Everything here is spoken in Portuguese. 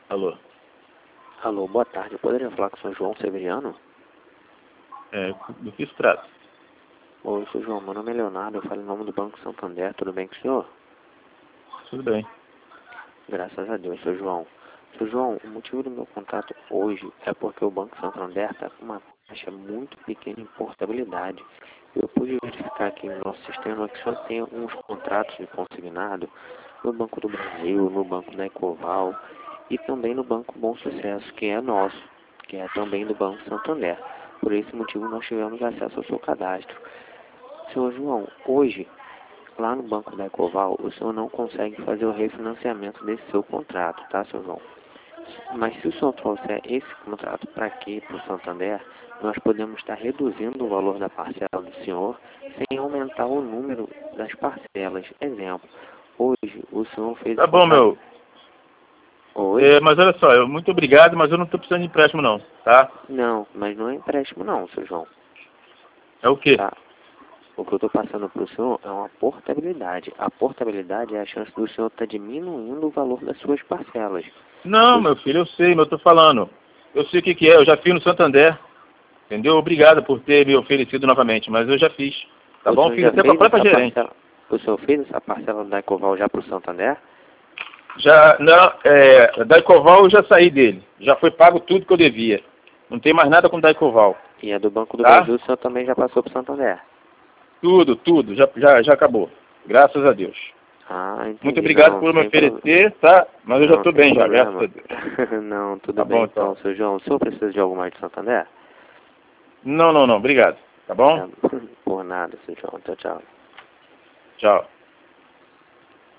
Alô? Alô, boa tarde. Eu poderia falar com o Sr. João Severiano? Do que se trata? Oi, Sr. João, meu nome é Leonardo, eu falo em nome do Banco Santander, tudo bem com o senhor? Tudo bem. Graças a Deus, Sr. João. Sr. João, o motivo do meu contato hoje é porque o Banco Santander está com uma taxa muito pequena em portabilidade. Eu pude verificar aqui no nosso sistema que o senhor tem uns contratos de consignado no Banco do Brasil, no Banco da Ecoval e também no Banco Bom Sucesso, que é nosso, que é também do Banco Santander. Por esse motivo nós tivemos acesso ao seu cadastro. Senhor João, hoje, lá no Banco da Ecoval, o senhor não consegue fazer o refinanciamento desse seu contrato, tá, senhor João? Mas se o senhor trouxer esse contrato para aqui, para o Santander, nós podemos estar reduzindo o valor da parcela do senhor sem aumentar o número das parcelas. Exemplo, hoje o senhor fez Tá o bom, contrato... meu. Hoje? Mas olha só, muito obrigado, mas eu não estou precisando de empréstimo não, tá? Não, mas não é empréstimo não, senhor João. É o quê? Tá? O que eu estou passando para o senhor é uma portabilidade. A portabilidade é a chance do senhor estar diminuindo o valor das suas parcelas. Não, meu filho, eu sei, mas eu estou falando. Eu sei o que é, eu já fiz no Santander. Entendeu? Obrigado por ter me oferecido novamente, mas eu já fiz. Tá O bom? senhor Fiz já até com a fez própria essa gerente. parcela? O senhor fez essa parcela da Ecoval já para o Santander? Já, não, da Ecoval eu já saí dele. Já foi pago tudo que eu devia. Não tem mais nada com da Ecoval. E a do Banco do Tá? Brasil o senhor também já passou para o Santander? Tudo, já acabou. Graças a Deus. Ah, Muito entendi. obrigado Não, por me sem problema. oferecer, tá? Mas eu já Não, estou sem bem já, graças problema. a Deus. Não, tudo Tá bem bom, então, então. seu João. O senhor precisa de algo mais de Santander? Não, obrigado. Tá bom? Tá. Por nada, seu João. Tchau, tchau. Tchau.